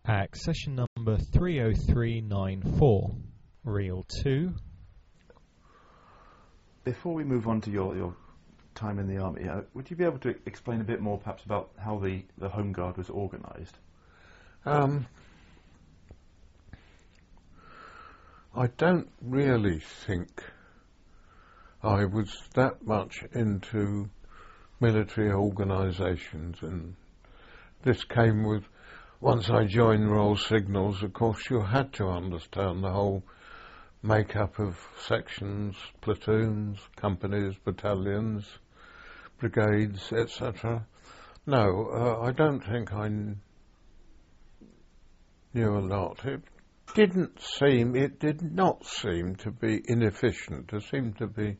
Accession number 30394, Reel 2. Before we move on to your time in the army, would you be able to explain a bit more perhaps about how the Home Guard was organised? I don't really think I was that much into military organisations, and this came with, once I joined Royal Signals, of course you had to understand the whole make-up of sections, platoons, companies, battalions, brigades, etc. No, I don't think I knew a lot. It did not seem to be inefficient. There seemed to be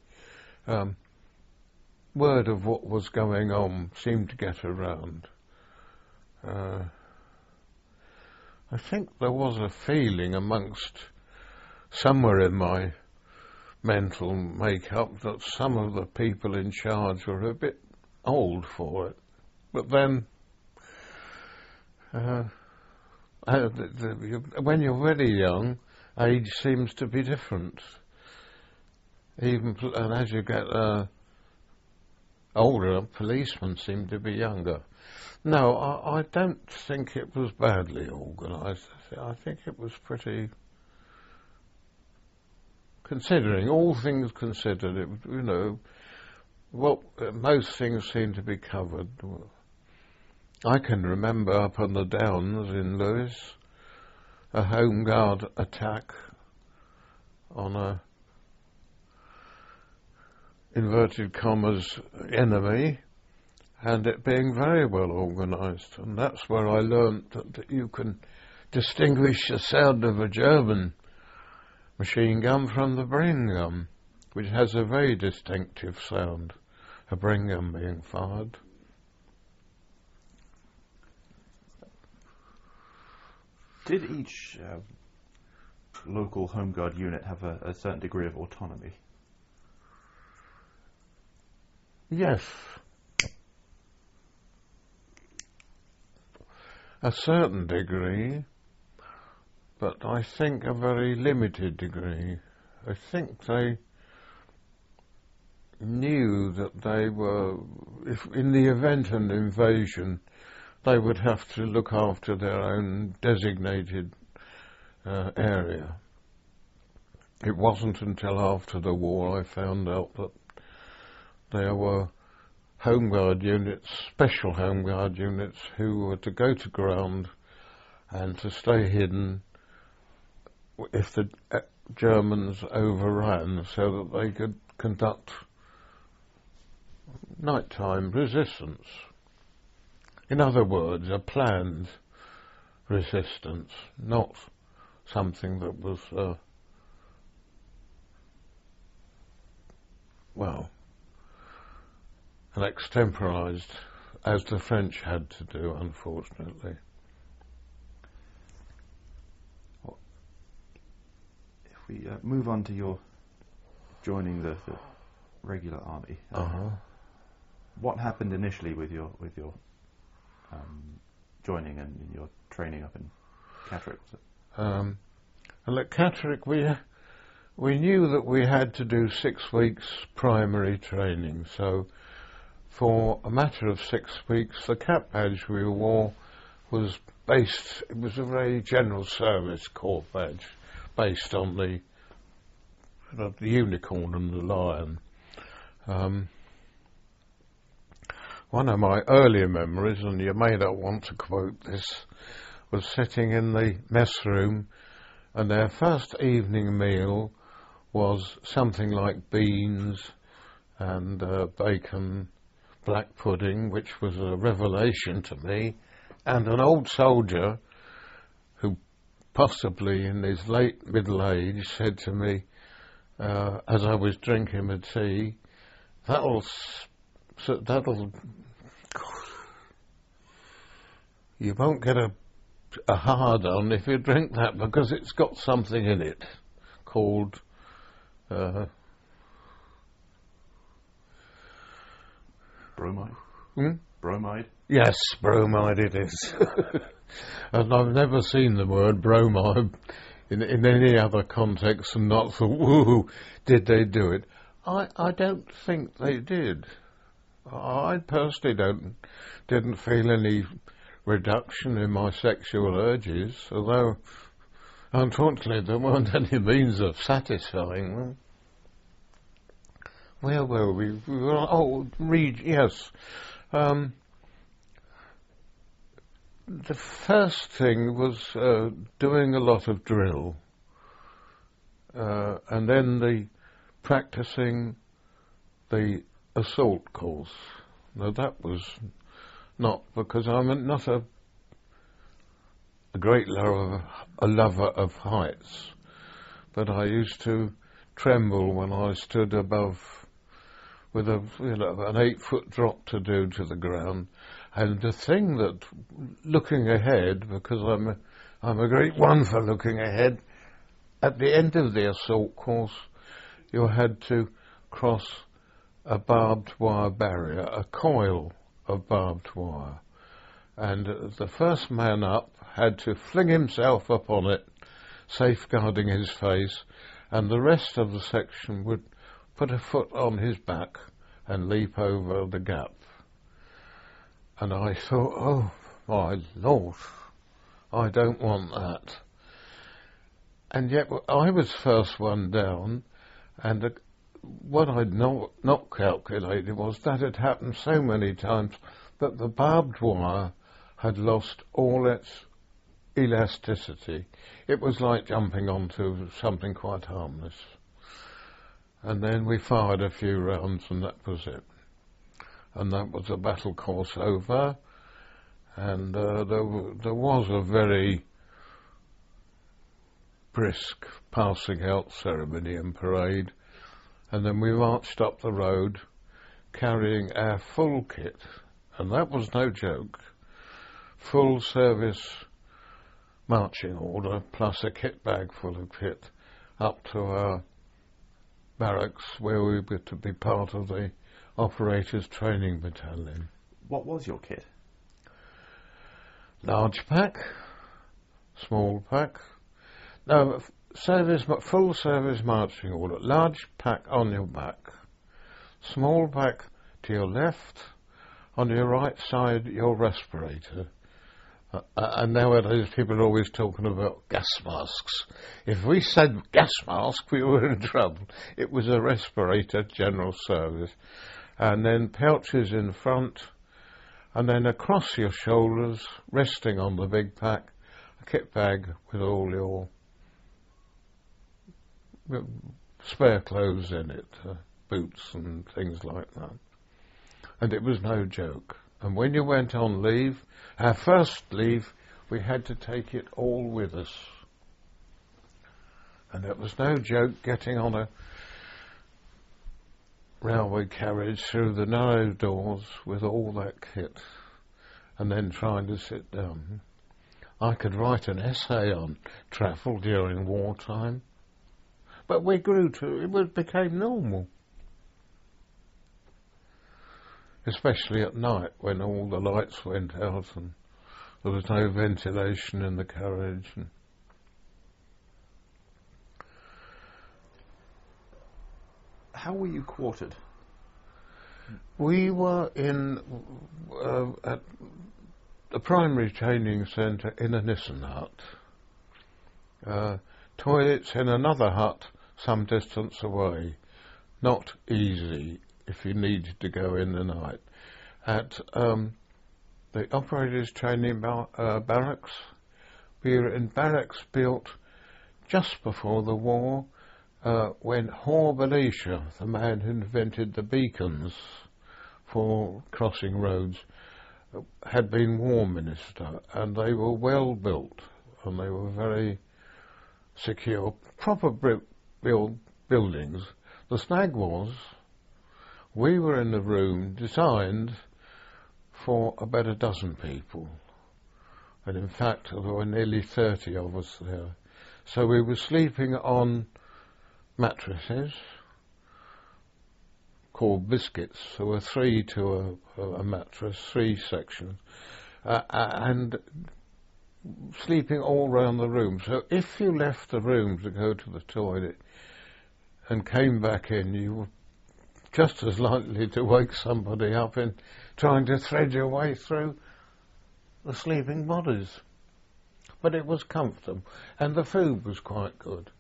word of what was going on seemed to get around. I think there was a feeling amongst, somewhere in my mental make-up, that some of the people in charge were a bit old for it. But then, when you're very young, age seems to be different. And as you get older, policemen seem to be younger. No, I don't think it was badly organised. I think it was pretty, considering all things considered, it, most things seem to be covered. I can remember up on the Downs in Lewes, a Home Guard attack on a, inverted commas, enemy, and it being very well organised. And that's where I learnt that you can distinguish the sound of a German machine gun from the Bren gun, which has a very distinctive sound, a Bren gun being fired. Did each local Home Guard unit have a certain degree of autonomy? Yes. A certain degree, but I think a very limited degree. I think they knew that they were, if in the event of an invasion, they would have to look after their own designated area. It wasn't until after the war I found out that there were Home Guard units, special Home Guard units, who were to go to ground and to stay hidden if the Germans overran, so that they could conduct nighttime resistance. In other words, a planned resistance, not something that was, an extemporised, as the French had to do, unfortunately. If we move on to your joining the regular army, what happened initially with your joining and your training up in Catterick? Well, at Catterick we knew that we had to do 6 weeks primary training, so for a matter of 6 weeks the cap badge we wore was based, it was a very general service corps badge based on the unicorn and the lion. One of my earlier memories, and you may not want to quote this, was sitting in the mess room, and their first evening meal was something like beans and bacon, black pudding, which was a revelation to me, and an old soldier who, possibly in his late middle age, said to me, as I was drinking my tea, that'll you won't get a hard on if you drink that, because it's got something in it called bromide. Hmm? Bromide? Yes, bromide it is. And I've never seen the word bromide in any other context and not thought, woo, did they do it? I don't think they did. I personally didn't feel any reduction in my sexual urges, although unfortunately there weren't any means of satisfying them. Where were we? Yes. The first thing was doing a lot of drill, and then the practicing the assault course. Now that was not because I'm not a great lover of heights, but I used to tremble when I stood above with an 8-foot drop to do to the ground. And the thing that, looking ahead, because I'm a great one for looking ahead, at the end of the assault course, you had to cross a barbed wire barrier, a coil of barbed wire. And the first man up had to fling himself upon it, safeguarding his face, and the rest of the section would put a foot on his back and leap over the gap. And I thought, oh my Lord, I don't want that. And yet I was first one down, and what I'd not calculated was that had happened so many times that the barbed wire had lost all its elasticity. It was like jumping onto something quite harmless. And then we fired a few rounds and that was it. And that was the battle course over, and there was a very brisk passing out ceremony and parade, and then we marched up the road carrying our full kit, and that was no joke, full service marching order plus a kit bag full of kit up to our barracks where we were to be part of the Operators Training Battalion. What was your kit? Large pack, small pack. No, full service marching order. Large pack on your back, small pack to your left, on your right side your respirator. And nowadays people are always talking about gas masks. If we said gas mask, we were in trouble. It was a respirator, general service. And then pouches in front, and then across your shoulders, resting on the big pack, a kit bag with all your spare clothes in it, boots and things like that. And it was no joke. And when you went on leave, our first leave, we had to take it all with us. And it was no joke getting on a railway carriage through the narrow doors with all that kit and then trying to sit down. I could write an essay on travel during wartime, but we grew to it became normal, especially at night when all the lights went out and there was no ventilation in the carriage. How were you quartered? We were in at the primary training centre in a Nissen hut. Toilets in another hut some distance away. Not easy if you needed to go in the night. At the operators' training barracks, we were in barracks built just before the war, when Hore-Belisha, the man who invented the beacons for crossing roads, had been War Minister, and they were well built and they were very secure, proper buildings. The snag was, we were in a room designed for about a dozen people, and in fact there were nearly 30 of us there. So we were sleeping on mattresses called biscuits. There were 3 to a mattress, 3 sections, and sleeping all round the room. So if you left the room to go to the toilet and came back in, you were just as likely to wake somebody up in trying to thread your way through the sleeping bodies. But it was comfortable, and the food was quite good.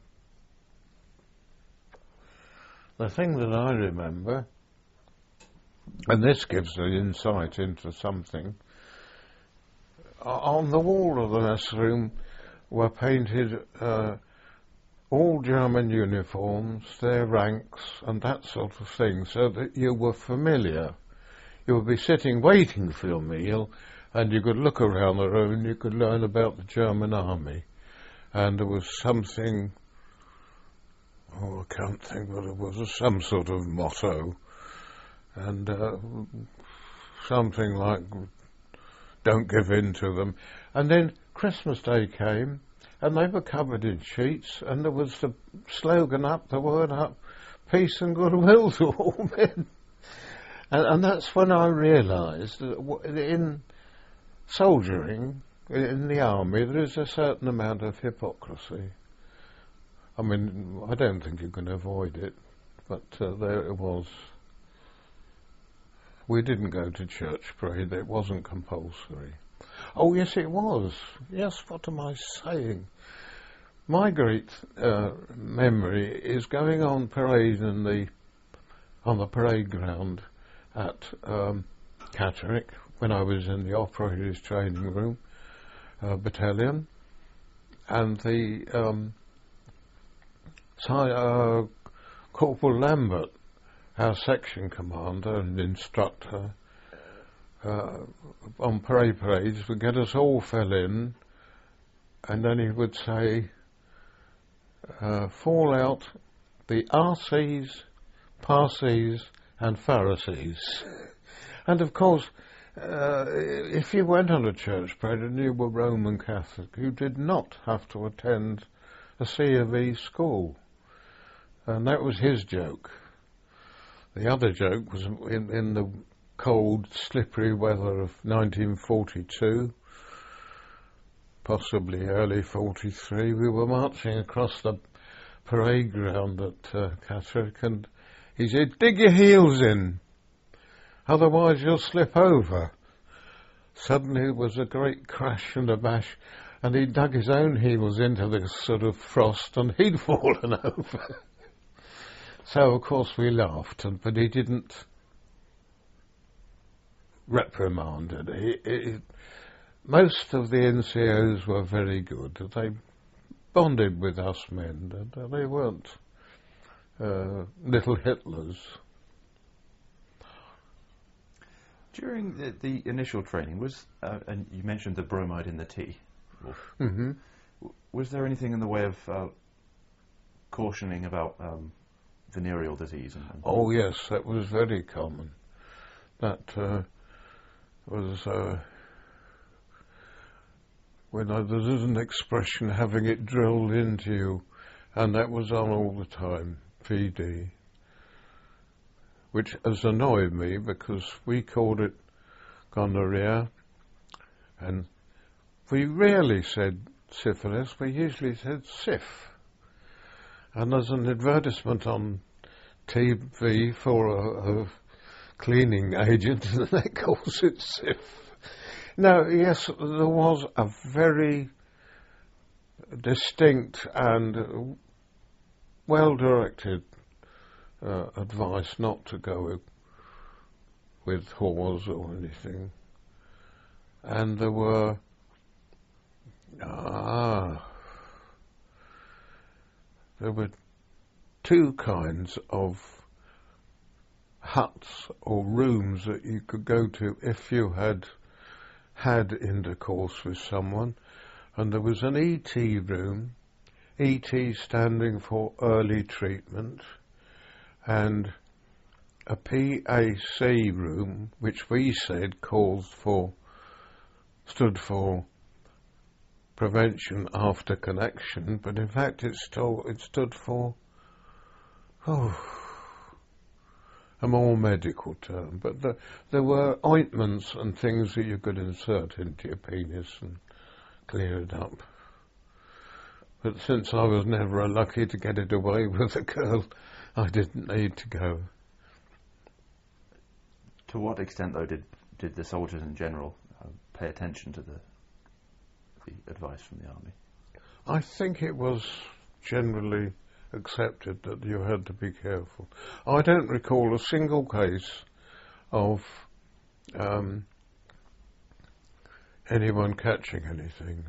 The thing that I remember, and this gives an insight into something, on the wall of the mess room were painted all German uniforms, their ranks, and that sort of thing, so that you were familiar. You would be sitting waiting for your meal, and you could look around the room and you could learn about the German army. And there was something, I can't think what it was, some sort of motto, and something like, don't give in to them. And then Christmas Day came, and they were covered in sheets, and there was the slogan up, the word up, peace and goodwill to all men. And that's when I realised that in soldiering, in the army, there is a certain amount of hypocrisy. I mean, I don't think you can avoid it, but there it was. We didn't go to church parade, it wasn't compulsory. Oh yes, it was. Yes, what am I saying? My great memory is going on parade on the parade ground at Catterick, when I was in the operators training room battalion, and the Corporal Lambert, our section commander and instructor, on parades would get us all fell in, and then he would say, fall out the RCs, Parsees and Pharisees. And of course, if you went on a church parade and you were Roman Catholic, you did not have to attend a C of E school. And that was his joke. The other joke was in the cold, slippery weather of 1942, possibly early 43, we were marching across the parade ground at Catterick, and he said, dig your heels in, otherwise you'll slip over. Suddenly there was a great crash and a bash, and he dug his own heels into this sort of frost, and he'd fallen over. So, of course, we laughed, but he didn't reprimand it. Most of the NCOs were very good. They bonded with us men, and they weren't little Hitlers. During the initial training, and you mentioned the bromide in the tea, Mm-hmm. was there anything in the way of cautioning about venereal disease? Oh yes, that was very common. That was when there's an expression, having it drilled into you, and that was on all the time, PD, which has annoyed me because we called it gonorrhea, and we rarely said syphilis, we usually said syph. And there's an advertisement on TV for a cleaning agent, and they calls it syph. Now, yes, there was a very distinct and well-directed advice not to go with whores or anything. And there were two kinds of huts or rooms that you could go to if you had intercourse with someone, and there was an ET room, ET standing for early treatment, and a PAC room, which we said stood for prevention after connection, but in fact it stood for a more medical term. But there were ointments and things that you could insert into your penis and cleared up. But since I was never lucky to get it away with a girl, I didn't need to go. To what extent, though, did the soldiers in general pay attention to the advice from the army? I think it was generally accepted that you had to be careful. I don't recall a single case of anyone catching anything.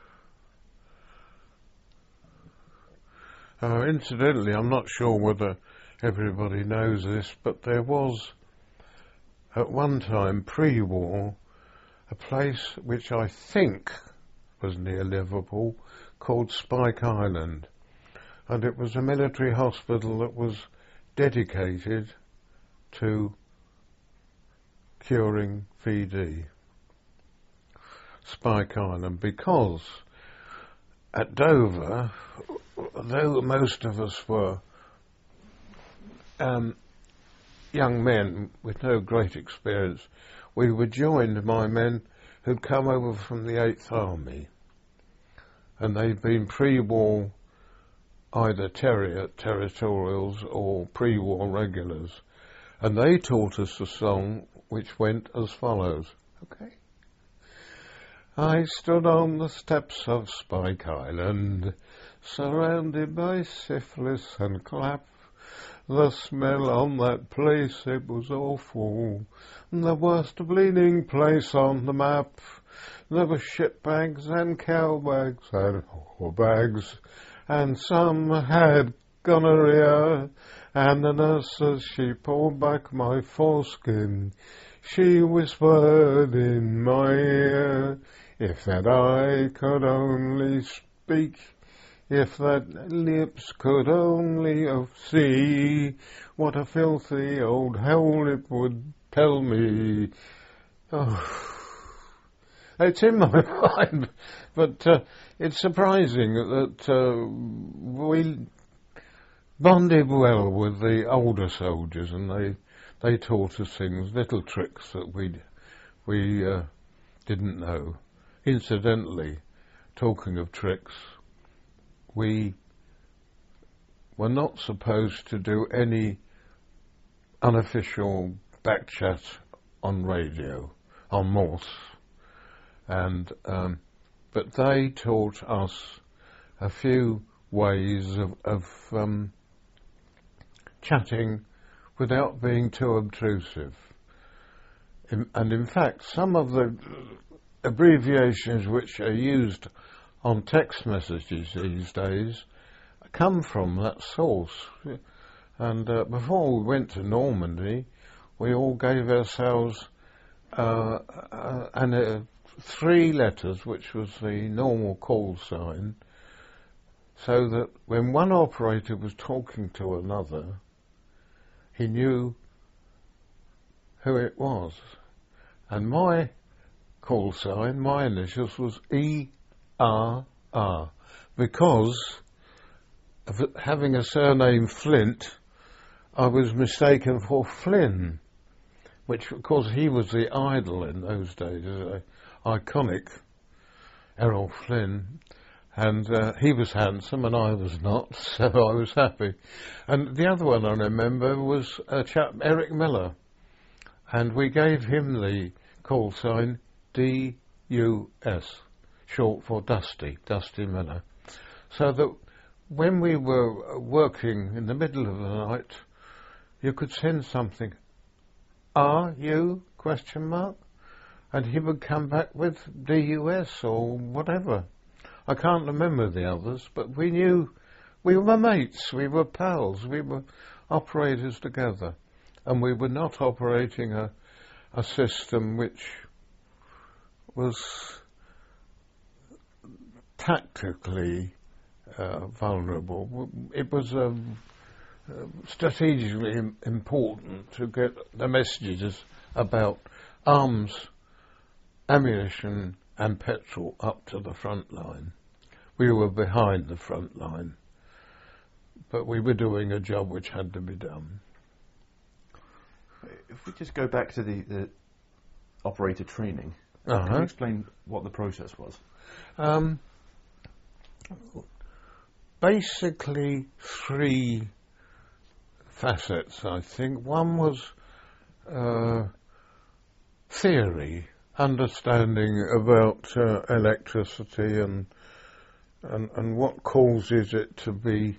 Incidentally, I'm not sure whether everybody knows this, but there was at one time, pre-war, a place which I think was near Liverpool called Spike Island, and it was a military hospital that was dedicated to curing VD. Spike Island, because at Dover, though most of us were young men with no great experience, we were joined by men who'd come over from the 8th Army, and they'd been pre-war either territorials or pre-war regulars, and they taught us a song which went as follows. Okay. I stood on the steps of Spike Island, surrounded by syphilis and clap. The smell on that place, it was awful. The worst bleeding place on the map. There were shit bags and cow bags and whore bags, and some had gonorrhea. And the nurse, as she pulled back my foreskin, she whispered in my ear, if that eye could only speak, if that lips could only see, what a filthy old hell it would tell me. Oh, it's in my mind, but it's surprising that we bonded well with the older soldiers, and they taught us things, little tricks that we didn't know. Incidentally, talking of tricks, we were not supposed to do any unofficial backchat on radio, on Morse, and but they taught us a few ways of chatting without being too obtrusive. And in fact, some of the abbreviations which are used on text messages these days come from that source. And before we went to Normandy, we all gave ourselves 3 letters, which was the normal call sign, so that when one operator was talking to another, he knew who it was. And my call sign, my initials, was E.R.R. because of having a surname Flint, I was mistaken for Flynn, which, of course, he was the idol in those days, iconic Errol Flynn, and he was handsome and I was not, so I was happy. And the other one I remember was a chap, Eric Miller, and we gave him the call sign D.U.S., short for Dusty Miller, so that when we were working in the middle of the night, you could send something, "Are you?" ? And he would come back with DUS or whatever. I can't remember the others, but we knew we were mates, we were pals, we were operators together, and we were not operating a system which was tactically vulnerable. It was strategically important to get the messages about arms, ammunition and petrol up to the front line. We were behind the front line, but we were doing a job which had to be done. If we just go back to the operator training, Can you explain what the process was? Basically, three facets, I think. One was theory, understanding about electricity and what causes it to be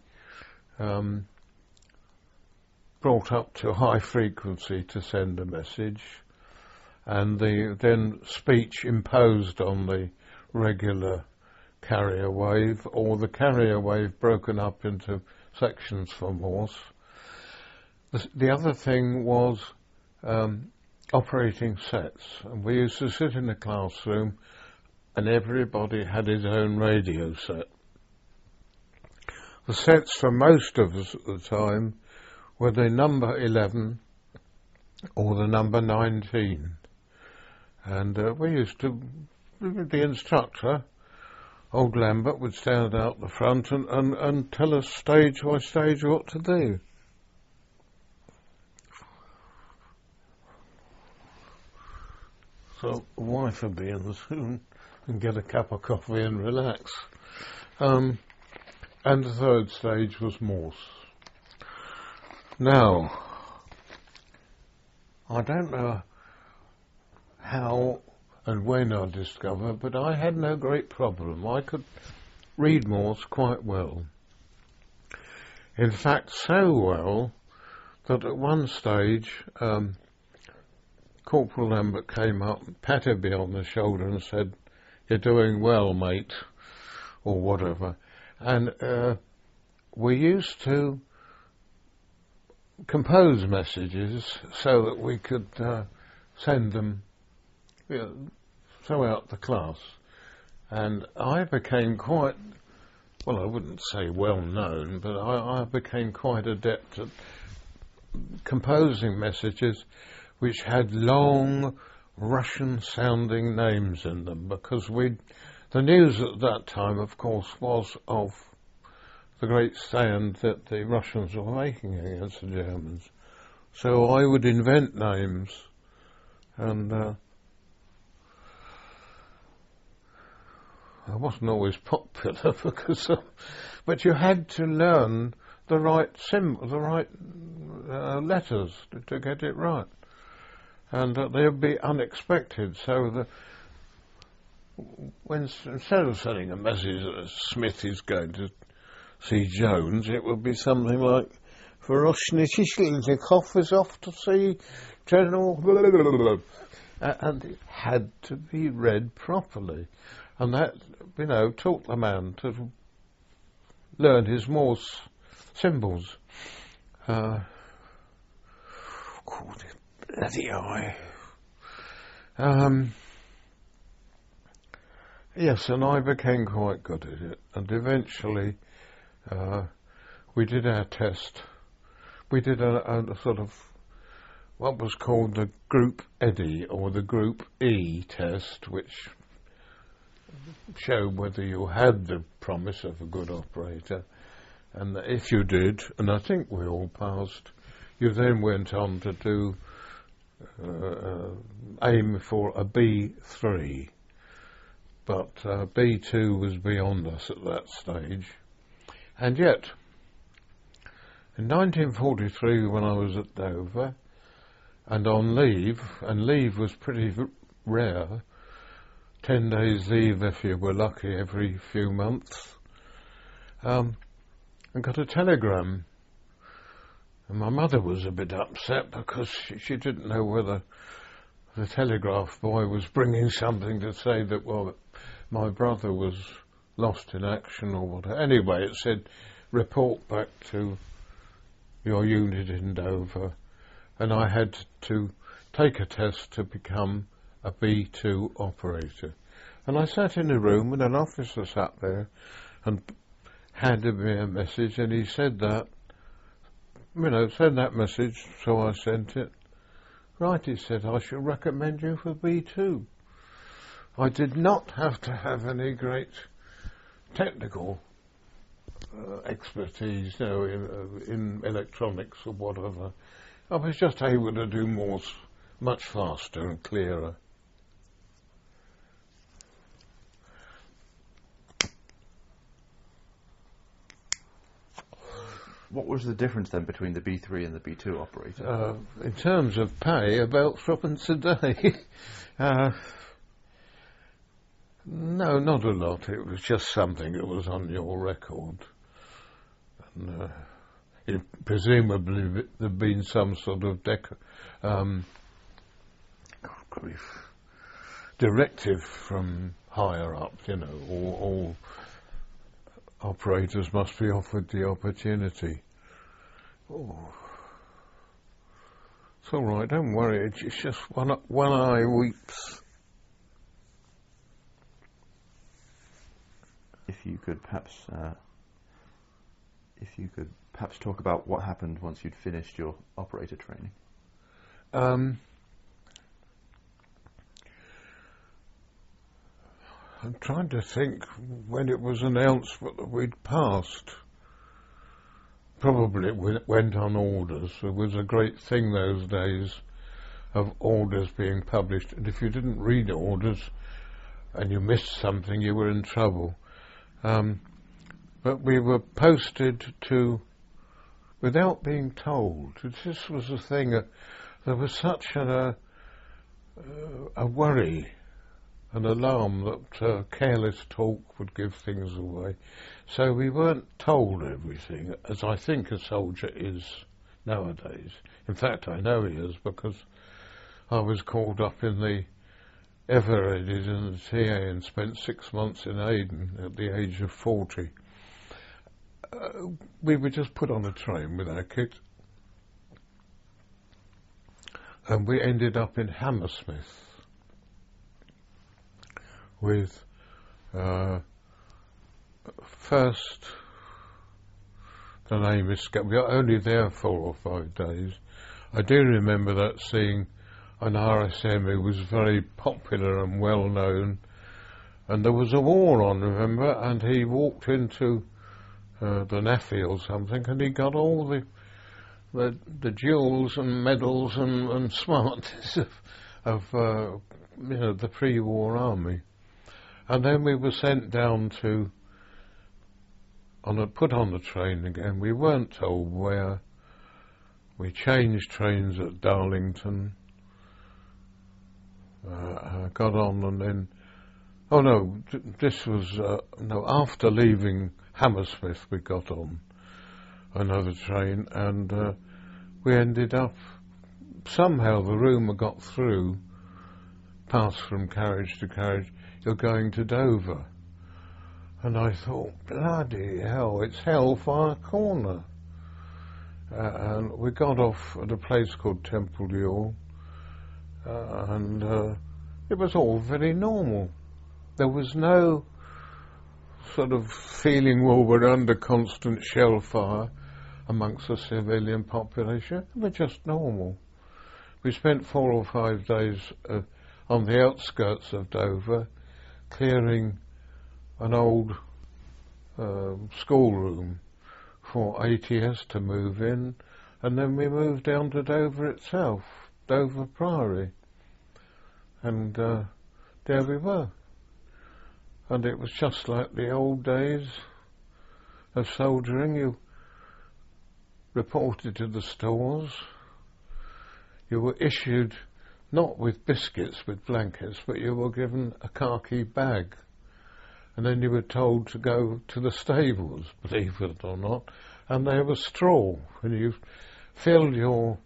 brought up to high frequency to send a message, and then speech imposed on the regular carrier wave, or the carrier wave broken up into sections for Morse. The other thing was operating sets. And we used to sit in the classroom and everybody had his own radio set. The sets for most of us at the time were the number 11 or the number 19. And we used to, the instructor, old Lambert, would stand out the front and tell us stage by stage what to do. So the wife would be in soon and get a cup of coffee and relax. And the third stage was Morse. Now, I don't know how and when I discovered, but I had no great problem. I could read Morse quite well. In fact, so well that at one stage, Corporal Lambert came up, patted me on the shoulder and said, "You're doing well, mate," or whatever. And we used to compose messages so that we could send them throughout the class. And I became quite, well, I wouldn't say well known, but I became quite adept at composing messages which had long Russian-sounding names in them, because the news at that time, of course, was of the great stand that the Russians were making against the Germans. So I would invent names, and I wasn't always popular because, but you had to learn the right letters to get it right. And they would be unexpected, so instead of sending a message that Smith is going to see Jones, it would be something like, Voroshnikov is off to see General, and it had to be read properly. And that, taught the man to learn his Morse symbols. Bloody eye. Yes, and I became quite good at it. And eventually, we did our test. We did a sort of what was called the Group EDI or the Group E test, which showed whether you had the promise of a good operator. And if you did, and I think we all passed, you then went on to do aim for a B3, but B2 was beyond us at that stage. And yet, in 1943, when I was at Dover and on leave, and leave was pretty rare, 10 days leave if you were lucky every few months, I got a telegram. And my mother was a bit upset because she didn't know whether the telegraph boy was bringing something to say that, well, my brother was lost in action or whatever. Anyway, it said, report back to your unit in Dover. And I had to take a test to become a B2 operator. And I sat in a room and an officer sat there and handed me a message, and he said that, send that message, so I sent it. Right, he said, I shall recommend you for B2. I did not have to have any great technical expertise, in electronics or whatever. I was just able to do Morse much faster and clearer. What was the difference then between the B3 and the B2 operator? In terms of pay, about threepence a day. No, not a lot. It was just something that was on your record. And, presumably there'd been some sort of directive from higher up, all operators must be offered the opportunity. Oh. It's all right, don't worry, it's just one eye weeps. If you could perhaps talk about what happened once you'd finished your operator training. I'm trying to think when it was announced that we'd passed. Probably it went on orders. It was a great thing those days of orders being published, and if you didn't read orders and you missed something, you were in trouble. But we were posted to, without being told. This was the thing. There was such a worry, an alarm that careless talk would give things away. So we weren't told everything, as I think a soldier is nowadays. In fact, I know he is, because I was called up in the Eveready in the TA and spent 6 months in Aden at the age of 40. We were just put on a train with our kit, and we ended up in Hammersmith with first, the name escaped. We were only there 4 or 5 days. I do remember that seeing an RSM who was very popular and well known, and there was a war on, remember, and he walked into the NAFI or something, and he got all the jewels and medals and smarties of the pre-war army. And then we were sent down to put on the train again. We weren't told where. We changed trains at Darlington. Got on, and then this was after leaving Hammersmith we got on another train, and we ended up, somehow the rumour got through, passed from carriage to carriage, you're going to Dover. And I thought, bloody hell, it's Hellfire Corner. And we got off at a place called Temple Ure, and it was all very normal. There was no sort of feeling, well, we're under constant shell fire amongst the civilian population. It was just normal. We spent 4 or 5 days on the outskirts of Dover, clearing an old schoolroom for ATS to move in, and then we moved down to Dover itself, Dover Priory, and there we were. And it was just like the old days of soldiering. You reported to the stores. You were issued not with biscuits, with blankets, but you were given a khaki bag. And then you were told to go to the stables, believe it or not, and there was straw. And you filled your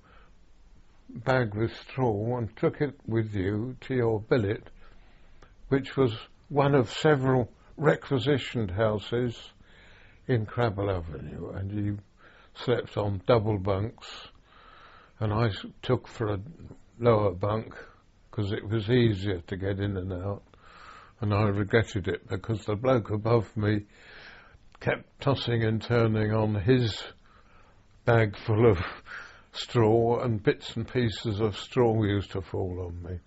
bag with straw and took it with you to your billet, which was one of several requisitioned houses in Crabble Avenue, and you slept on double bunks, and I took for a lower bunk because it was easier to get in and out, and I regretted it because the bloke above me kept tossing and turning on his bag full of straw, and bits and pieces of straw used to fall on me.